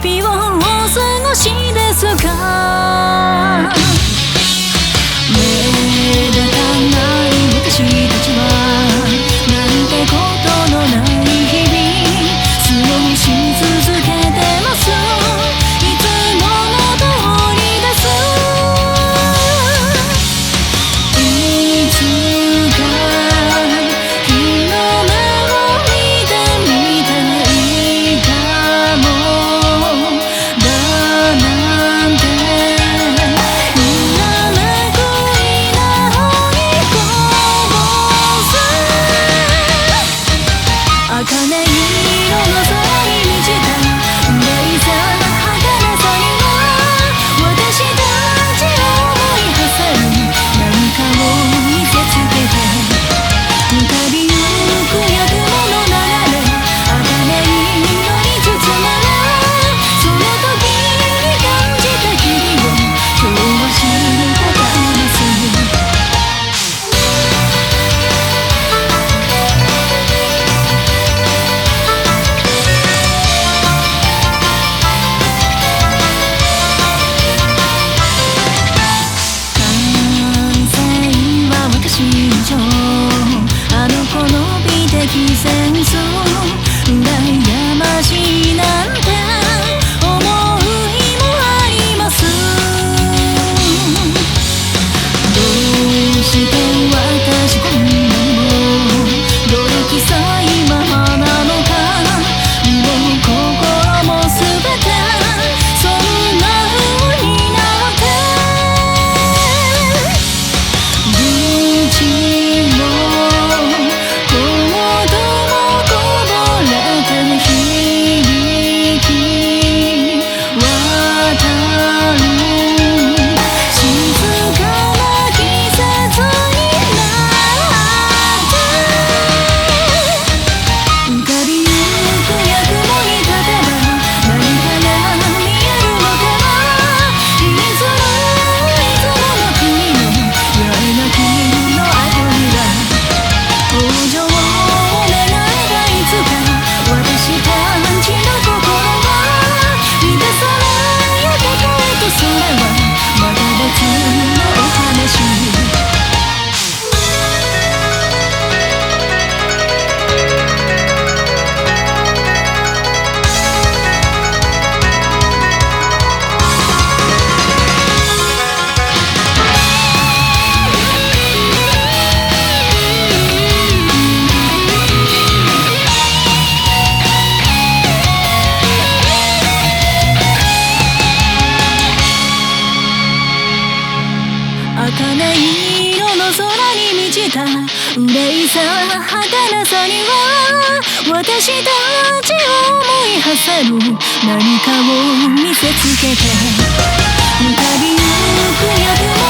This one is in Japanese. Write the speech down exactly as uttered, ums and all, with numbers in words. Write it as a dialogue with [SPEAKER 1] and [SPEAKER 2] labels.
[SPEAKER 1] 日をお過ごしですか。目立たない私たちはなんてことのない日々過ごし続けてます。いつもの通りです。いつか日の目を見てみたらいいかもだなんていらなくいなほにこぼす茜色の空に満ちた嬉しさ儚さには私たちを思い馳せる何かを見せつけて浮かびゆくや雲の流れ茜色に包まれその時に感じた日々を今日は知りたがります。完成は私以上あの子の美的センス羨ましいなんて思う日もあります。どうして私こんなにもどれくさいままなのか身も心もすべてそんな風になって愚痴も言もこぼれて響き渡る静かな季節になって浮かびゆくや雲に立てば何かが見えるのかないつもいつもの国の八重なきの後には往生を願えばいつか私たちの心は満たされやがとそれはまた別のお話。茜色の空に満ちた憂いさ儚さには私たちを思い馳せる何かを見せつけて浮かびゆくや